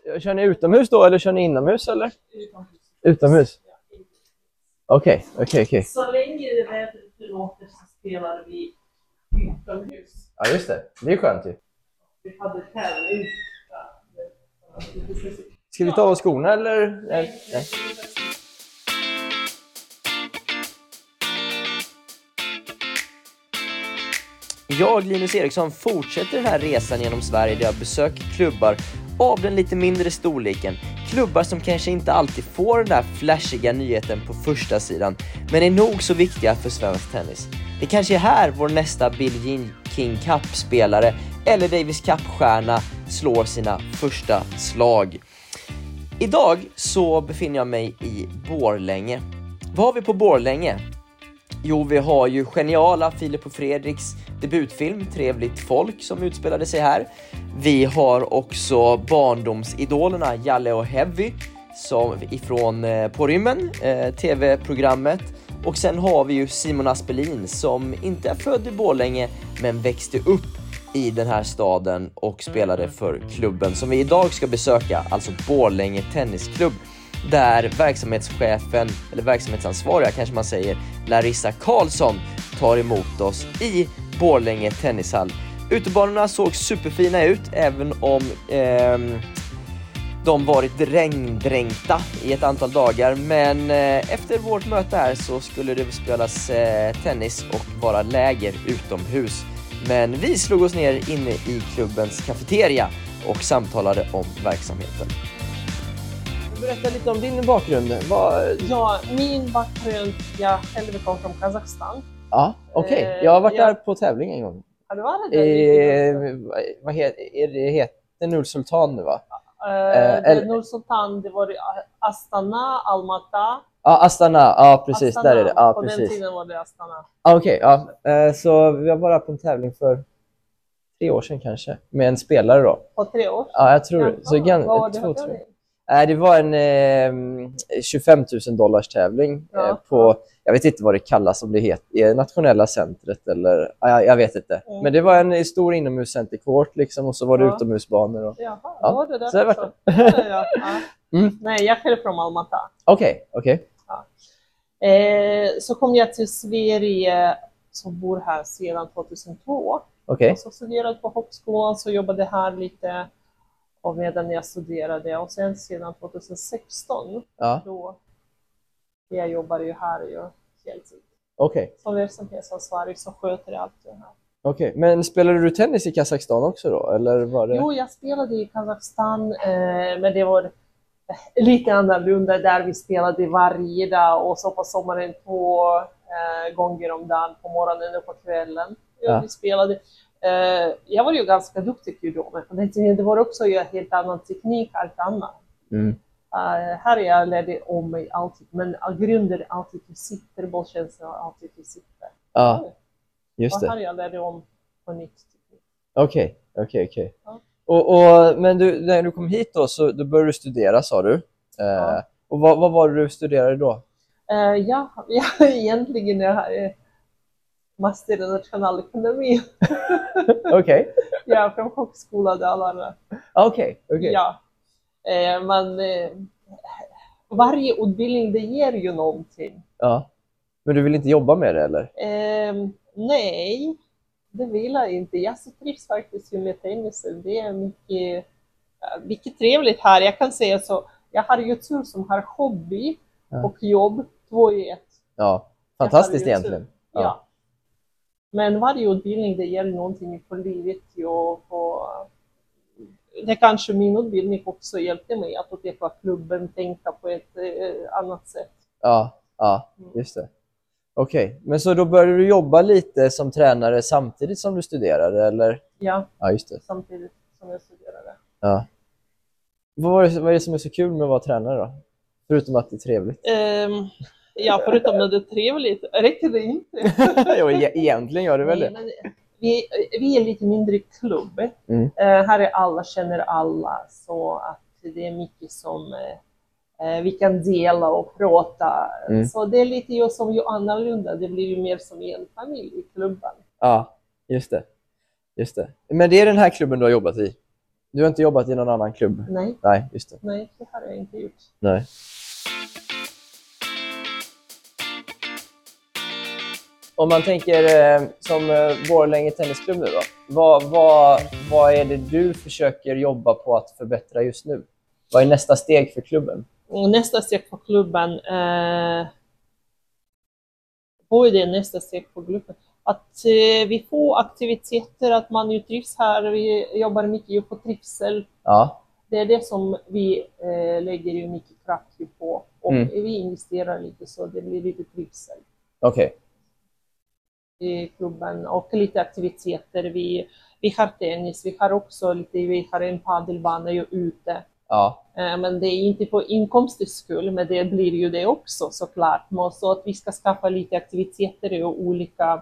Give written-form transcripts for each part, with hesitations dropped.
Kör ni utomhus då eller kör ni inomhus eller? Utomhus. Okej. Så länge det vädret tillåter så spelar vi utomhus. Ja, just det. Det är skönt ju. Vi hade tävling. Ska vi ta av skorna eller? Nej. Jag, Linus Eriksson, fortsätter den här resan genom Sverige där jag besöker klubbar av den lite mindre storleken. Klubbar som kanske inte alltid får den där flashiga nyheten på första sidan, men är nog så viktiga för svensk tennis. Det kanske är här vår nästa Billie Jean King Cup-spelare eller Davis Cup-stjärna slår sina första slag. Idag så befinner jag mig i Borlänge. Vad har vi på Borlänge? Jo, vi har ju geniala Filip och Fredriks debutfilm Trevligt folk som utspelade sig här. Vi har också barndomsidolerna Jalle och Heavy som ifrån På rymmen, tv-programmet. Och sen har vi ju Simon Aspelin som inte är född i Borlänge men växte upp i den här staden och spelade för klubben som vi idag ska besöka, alltså Borlänge Tennisklubb, där verksamhetschefen, eller verksamhetsansvariga kanske man säger, Larissa Karlsson tar emot oss i Borlänge tennishall. Utebanorna såg superfina ut även om de varit regndränkta i ett antal dagar, men efter vårt möte här så skulle det spelas tennis och vara läger utomhus. Men vi slog oss ner inne i klubbens kafeteria och samtalade om verksamheten. Berätta lite om din bakgrund. Ja, min bakgrund, jag själv kom från Kazakstan. Ja, okej. Jag har varit där på tävling en gång. Har du varit där? Vad heter Nur-Sultan nu va? Nur-Sultan, det var Astana, Almaty. Ja, Astana. Ja, precis. Astana. Där är det. Ja, på precis. Den tiden var det Astana. Okej, ja. Så vi var bara på en tävling för 3 år sedan kanske. Med en spelare då. På 3 år? Ja, jag tror det. Så vad var det 2, 3. Det var en $25,000 tävling på, jag vet inte vad det kallas, om det heter nationella centret eller, jag vet inte. Men det var en stor inomhuscenterkort liksom, och så var det utomhusbanor. Och, Jaha, var det där så det också? Nej, jag är från Almaty. Okej. Ja. Så kom jag till Sverige, som bor här sedan 2002. Okej. Så studerade på högskolan, så jobbade här lite och medan jag studerade, och sen sedan 2016 då jag jobbar ju här ju heltid. Okej. Som verksamhetsansvarig så sköter jag allt det här. Okej, men spelade du tennis i Kazakstan också då? Eller var det... Jo, jag spelade i Kazakstan, men det var lite annorlunda där vi spelade varje dag och så på sommaren 2 gånger om dagen, på morgonen och på kvällen. Vi spelade. Jag var ju ganska duktig judo, men det var också en helt annan teknik, allt annat. Här jag lärde om mig alltid, men grunden är alltid till sitter, bollkänsla alltid till sitter. Ja, just det. Och här jag lärde om på nytt teknik. Okej. Ja. Men när du kom hit då, så då började du studera, sa du. Och vad var det du studerade då? Ja, egentligen master i nationalekonomi. Okej. Ja, från högskola Dalarna. Okej. Ja, men varje utbildning det ger ju någonting. Ja, men du vill inte jobba med det eller? Nej, det vill jag inte. Jag så trivs faktiskt med tennis. Det är mycket trevligt här. Jag kan säga så, jag har ju tur som har hobby och jobb 2 i 1. Ja, fantastiskt egentligen. Ja. Men varje utbildning det ger någonting för livet. Det kanske min utbildning också hjälpte mig att upptäcka klubben, tänka på ett annat sätt. Ja, just det. Okej, men så då började du jobba lite som tränare samtidigt som du studerade, eller? Ja, just det. Samtidigt som jag studerade. Ja. Vad är det som är så kul med att vara tränare då? Förutom att det är trevligt. Ja, förutom att det är trevligt. Räcker det inte? Jo, egentligen gör det väl det. Men vi är lite mindre klubb. Här är alla känner alla, så att det är mycket som vi kan dela och prata. Så det är lite ju som ju annorlunda. Det blir ju mer som en familj i klubben. Ja, just det. Men det är den här klubben du har jobbat i? Du har inte jobbat i någon annan klubb? Nej. Nej, just det. Nej, det har jag inte gjort. Nej. Om man tänker som Borlänge tennisklubb nu då. Vad är det du försöker jobba på att förbättra just nu? Vad är nästa steg för klubben? Nästa steg för klubben... Vad är det nästa steg för klubben? Att vi får aktiviteter, att man ju trivs här. Vi jobbar mycket på trivsel. Ja. Det är det som vi lägger ju mycket kraft på. Och vi investerar lite så det blir lite trivsel. Okej. I klubben och lite aktiviteter. Vi har tennis, vi har en padelbana ju ute. Ja. Men det är inte på inkomstens skull, men det blir ju det också såklart. Så att vi ska skaffa lite aktiviteter och olika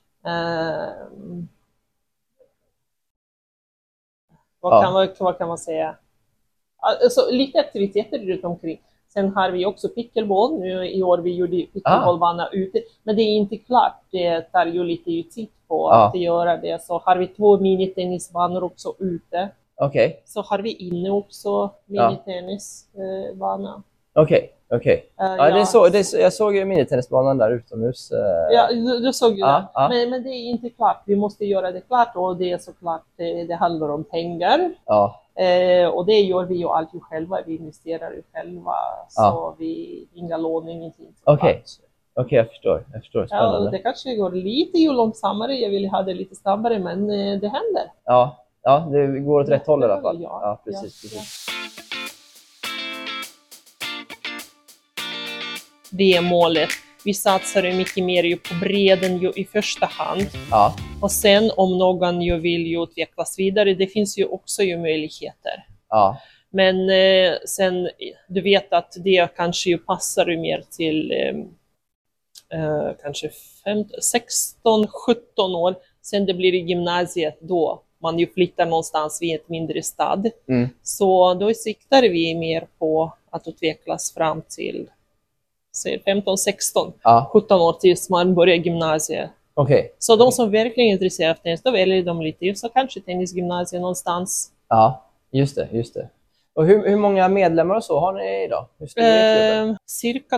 vad kan man säga? Alltså, lite aktiviteter runt omkring. Sen har vi också pickleball. Nu i år vi gjorde pickleballbana ute. Men det är inte klart. Det tar ju lite tid på att göra det. Så har vi 2 minitennisbanor också ute. Okej. Så har vi inne också minitennisbana. Okej. Jag såg ju minitennisbanan där utomhus. Ja, du såg ju det. Men det är inte klart. Vi måste göra det klart. Och det är såklart, det handlar om pengar. Ja. Och det gör vi ju alltid själva. Vi investerar ju själva. Så vi inga lån, ingenting. Okej, jag förstår. Spännande. Ja, det kanske går lite långsammare. Jag vill ha det lite snabbare, men det händer. Ja, det går åt rätt håll i alla fall. Ja, precis. Det är målet. Vi satsar mycket mer på bredden i första hand. Ja. Och sen om någon vill utvecklas vidare, det finns ju också möjligheter. Ja. Men sen, du vet att det kanske passar mer till kanske 16, 17 år. Sen det blir i gymnasiet då man ju flyttar någonstans vid ett mindre stad. Så då siktar vi mer på att utvecklas fram till 15, 16, 17 år tills man börjar gymnasiet. Så de som verkligen är intresserade av tennis, då väljer de lite, så kanske tennisgymnasiet någonstans. Ja, just det. Och hur många medlemmar och så har ni idag? Hur stor är klubben? Cirka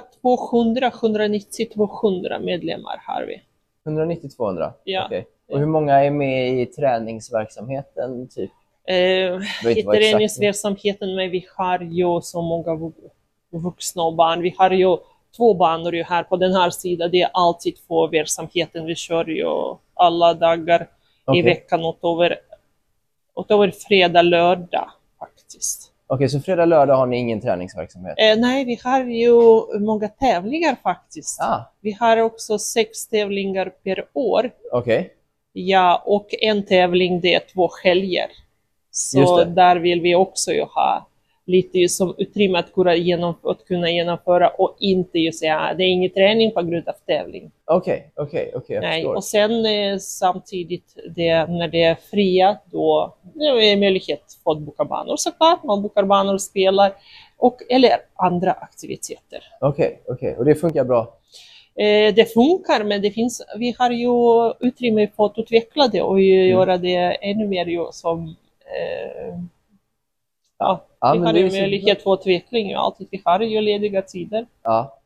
190-200 medlemmar har vi. 190-200? Ja. Okej. Och hur många är med i träningsverksamheten typ? I träningsverksamheten, men vi har ju så många vuxna och barn. Vi har ju 2 banor ju här på den här sidan. Det är alltid 2 verksamheten. Vi kör ju alla dagar i veckan utöver fredag, lördag faktiskt. Okej, så fredag, lördag har ni ingen träningsverksamhet? Nej, vi har ju många tävlingar faktiskt. Vi har också 6 tävlingar per år. Okej. Ja, och en tävling det är 2 helger. Så där vill vi också ju ha lite som utrymme att kunna genomföra och inte ju säga det är ingen träning på grund av tävling. Okej, jag förstår. Och sen samtidigt när det är fria då är det möjlighet att boka banor såklart. Man bokar banor och spelar eller andra aktiviteter. Okej. Och det funkar bra? Det funkar, men vi har ju utrymme på att utveckla det och göra det ännu mer som vi har ju möjlighet för utveckling och alltid. Vi har ju lediga tider. Ja.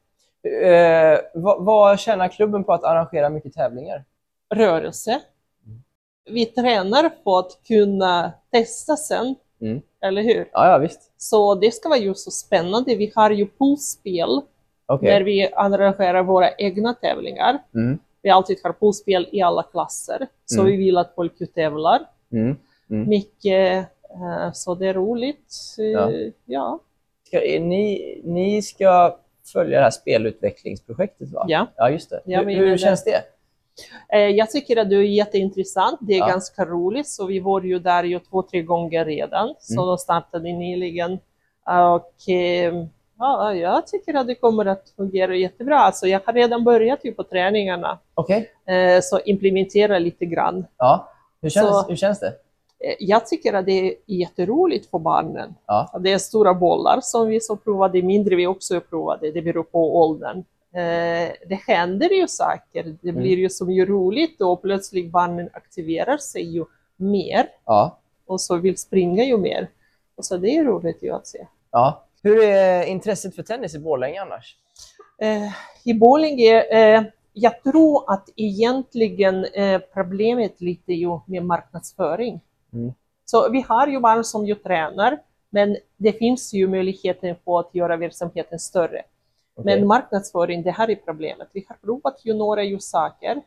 Vad tjänar klubben på att arrangera mycket tävlingar? Rörelse. Vi tränar på att kunna testa sen. Eller hur? Ja, visst. Så det ska vara ju så spännande. Vi har ju poolspel. Där vi arrangerar våra egna tävlingar. Vi alltid har poolspel i alla klasser. Så vi vill att folk tävlar. Mycket. Så det är roligt. Ja. Ni ska följa det här spelutvecklingsprojektet, va? Ja, just det. Hur känns det? Jag tycker att det är jätteintressant. Det är ganska roligt. Så vi var ju där 2-3 gånger redan. Så då startade nyligen. Och jag tycker att det kommer att fungera jättebra. Alltså, jag har redan börjat på träningarna. Så implementera lite grann. Ja. Hur känns det? Jag tycker att det är jätteroligt för barnen. Det är stora bollar som vi så provade, mindre vi också provade. Det beror på åldern. Det händer ju saker. Det blir ju som ju roligt och plötsligt barnen aktiverar sig ju mer. och så vill springa ju mer. Och så det är roligt ju att se. Ja. Hur är intresset för tennis i Borlänge annars? I Borlänge, jag tror att egentligen problemet lite ju med marknadsföring. Så vi har ju barn som ju tränar, men det finns ju möjligheten på att göra verksamheten större. Men marknadsföring, det här är problemet. Vi har provat ju några ju saker,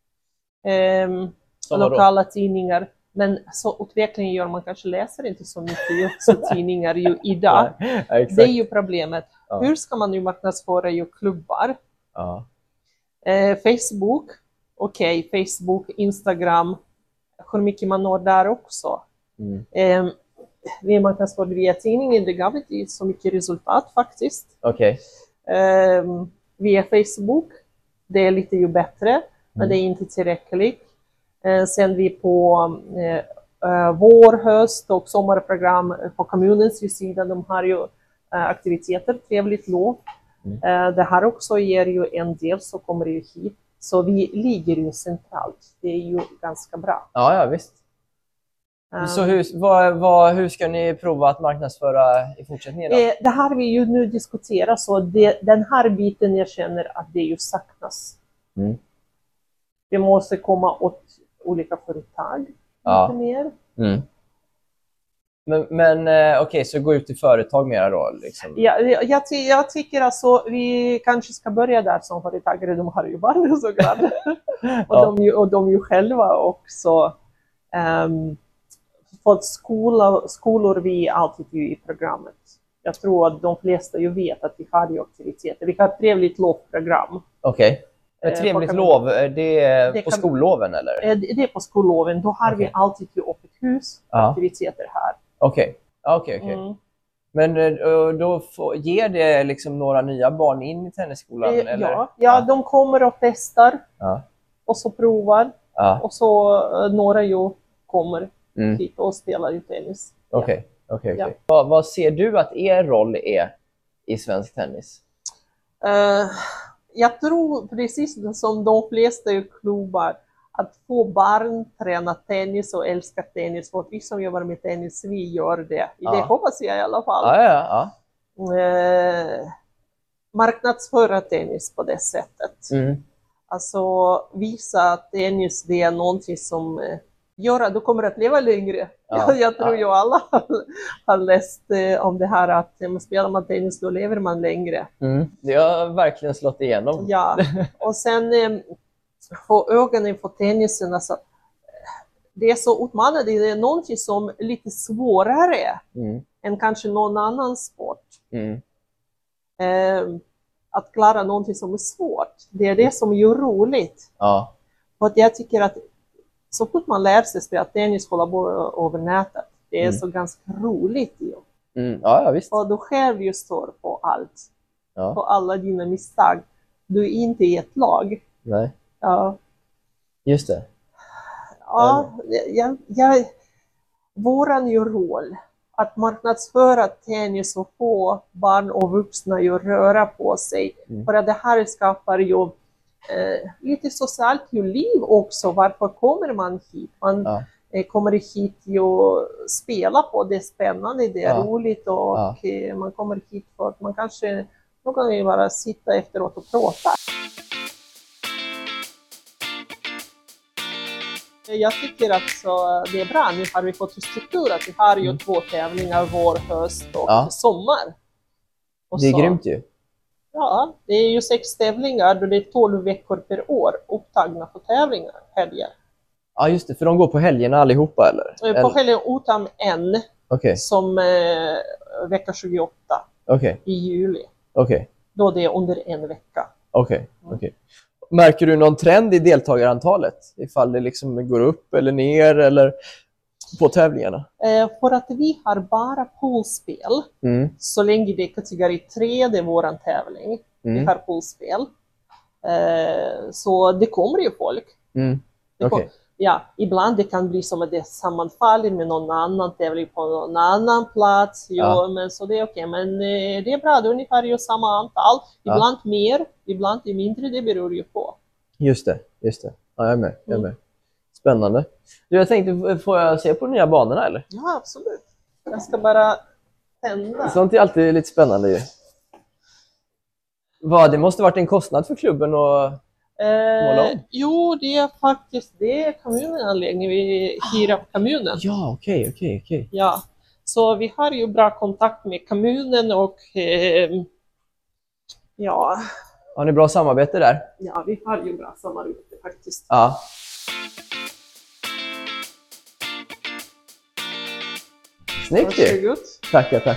lokala tidningar, men så utvecklingen gör man kanske läser inte så mycket just tidningar ju idag. Det är ju problemet. Hur ska man nu marknadsföra ju klubbar? Facebook, Facebook, Instagram, hur mycket man når där också. Vi marknadsför via tidningen, det gav inte så mycket resultat faktiskt. Via Facebook, det är lite ju bättre, men det är inte tillräckligt. Sen vi på vår, höst och sommarprogram på kommunens sida, de har ju aktiviteter, trevligt lov. Det här också ger ju en del så kommer ju hit. Så vi ligger ju centralt. Det är ju ganska bra. Ja, visst. Så hur ska ni prova att marknadsföra i fortsättningen då? Det här vi ju nu diskuterar, så den här biten jag känner att det ju saknas. Vi måste komma åt olika företag lite mer. Men okej, så gå ut till företag mer då? Liksom. Jag tycker alltså vi kanske ska börja där som företagare. De har ju barn såklart. Och de ju själva också fått skolor vi alltid ju i programmet. Jag tror att de flesta ju vet att vi har ju aktiviteter. Vi har ett trevligt lovprogram. Ett trevligt lov, det är på skolloven eller? Det är på skolloven. Då har vi alltid ju öppet hus aktiviteter här. Okej. Men då ger det liksom några nya barn in i tennisskolan? Eller? Ja, de kommer och testar och så provar. Och så några ju kommer hit och spelar i tennis. Okej. Vad ser du att er roll är i svensk tennis? Jag tror precis som de flesta klubbar att få barn träna tennis och älska tennis. För att vi som jobbar med tennis, vi gör det. Det hoppas jag i alla fall. Marknadsföra tennis på det sättet. Alltså visa att tennis det är någonting som gör att du kommer att leva längre. Jag tror ju alla har läst om det här att spelar man tennis då lever man längre. Det har verkligen slått igenom. Och sen få ögonen på tennisen. Alltså, det är så utmanande. Det är någonting som är lite svårare än kanske någon annan sport. Att klara någonting som är svårt. Det är det som är roligt. För att jag tycker att så fort man lär sig spela tennis över nätet, det är så ganska roligt ju. Visst. Och du själv ju står på allt. På alla dina misstag. Du är inte i ett lag. Nej. Just det. Våran ju roll att marknadsföra tennis och få barn och vuxna ju röra på sig. För att det här skapar ju lite socialt liv också. Varför kommer man hit? Man kommer hit ju spela på. Det är spännande, det är roligt och man kommer hit för att man kanske någon gång bara sitta efteråt och prata. Jag tycker att det är bra. Nu har vi fått struktur att vi har ju 2 tävlingar, vår, höst och sommar. Och det är grymt ju. Ja, det är ju 6 tävlingar och det är 12 veckor per år upptagna för tävlingar, helger. Ja, just det, för de går på helgerna allihopa eller? På helgen utan en som vecka 28 i juli. Då det är under en vecka. Märker du någon trend i deltagarantalet? Ifall det liksom går upp eller ner eller på tävlingarna? För att vi har bara poolspel. Så länge det är kategori 3, det är våran tävling. Vi har poolspel. Så det kommer ju folk. Ibland det kan bli som att det sammanfaller med någon annan tävling på någon annan plats. Men så det är okej. Men det är bra, det är ungefär ju samma antal. Ibland mer, ibland mindre, det beror ju på. Just det. Ja, jag är med. Spännande. Du, jag tänkte, får jag se på de nya banorna eller? Ja, absolut. Jag ska bara tända. Sånt är alltid lite spännande ju. Det måste varit en kostnad för klubben och måla om? Jo, det är kommunens anläggning. Vi hyr av kommunen. Ja, okej. Ja, så vi har ju bra kontakt med kommunen och ja. Har ni bra samarbete där? Ja, vi har ju bra samarbete faktiskt. Ja. Snyggt ju. Varsågod. Tackar.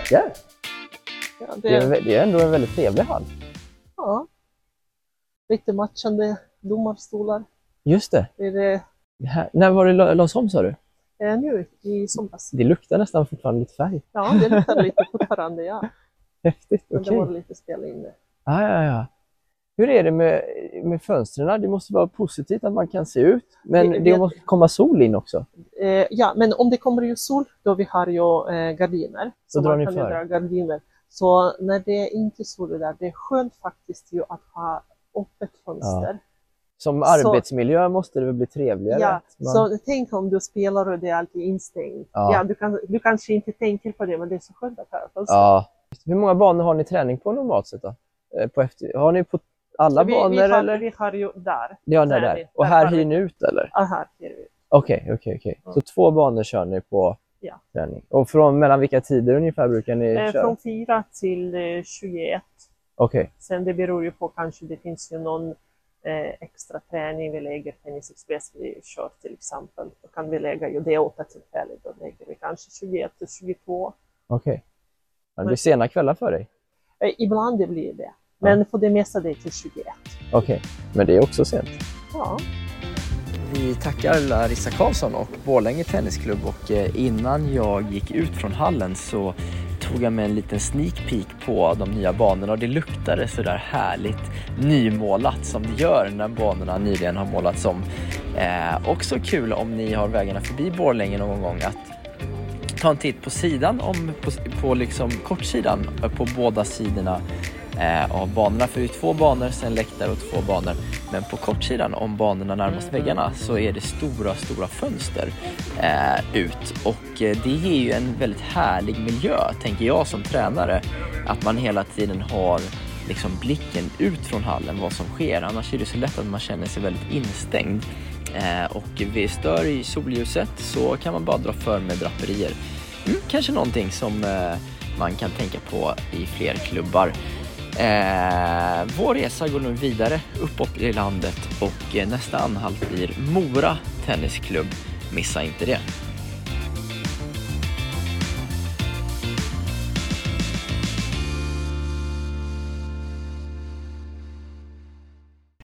Ja, Det är ändå en väldigt trevlig hall. ja. Lite matchande domarstolar. Just det. Det är det När var det lades om, sa du? nu i somras. Det luktar nästan fortfarande lite färg. Ja, det luktar lite fortfarande, ja. Häftigt, Men okej. det var lite spel inne. Ja. Hur är det med fönstren? Det måste vara positivt att man kan se ut. Men det måste komma sol in också. Ja, men om det kommer ju sol, då vi har ju gardiner. Så drar man ni kan ju för? dra gardiner. Så när det är inte sol där, det är skönt faktiskt ju att ha öppet fönster. Som arbetsmiljö måste det väl bli trevligare? Ja, så tänk om du spelar och det är alltid instängt. Ja, du kanske inte tänker på det, men det är så skönt att ha fönster. Ja. Hur många banor har ni träning på normalt sett då? Har ni på alla banor eller? Vi har ju där. Ja, där. Och här hyr ni ut eller? Ja, här hyr vi ut. Okej. Så 2 banor kör ni på träning. Och mellan vilka tider ungefär brukar ni köra? Från 4 till 21. Okej. Sen det beror ju på, kanske det finns ju någon extra träning vi lägger, tennisexpress vi kör till exempel. Då kan vi lägga ju det 8 tillfället, då lägger vi kanske 21 till 22. Okej. Det blir sena kvällar för dig? Ibland det blir det. Men för det mesta det är till 21. Okej, men det är också sent. Ja. Vi tackar Larissa Karlsson och Borlänge Tennisklubb, och innan jag gick ut från hallen så tog jag med en liten sneak peek på de nya banorna, och det luktade så där härligt nymålat som det gör när banorna nyligen har målats om. Också kul om ni har vägarna förbi Borlänge någon gång att ta en titt på sidan, på liksom kortsidan på båda sidorna av banorna, för det är 2 banor, sen läktare och 2 banor, men på kortsidan om banorna närmast väggarna så är det stora fönster ut, och det ger ju en väldigt härlig miljö, tänker jag som tränare, att man hela tiden har liksom blicken ut från hallen vad som sker, annars är det så lätt att man känner sig väldigt instängd, och vid stör i solljuset så kan man bara dra för med draperier. Kanske någonting som man kan tänka på i fler klubbar. Vår resa går nu vidare uppåt i landet, och nästa anhalt blir Mora Tennisklubb. Missa inte det.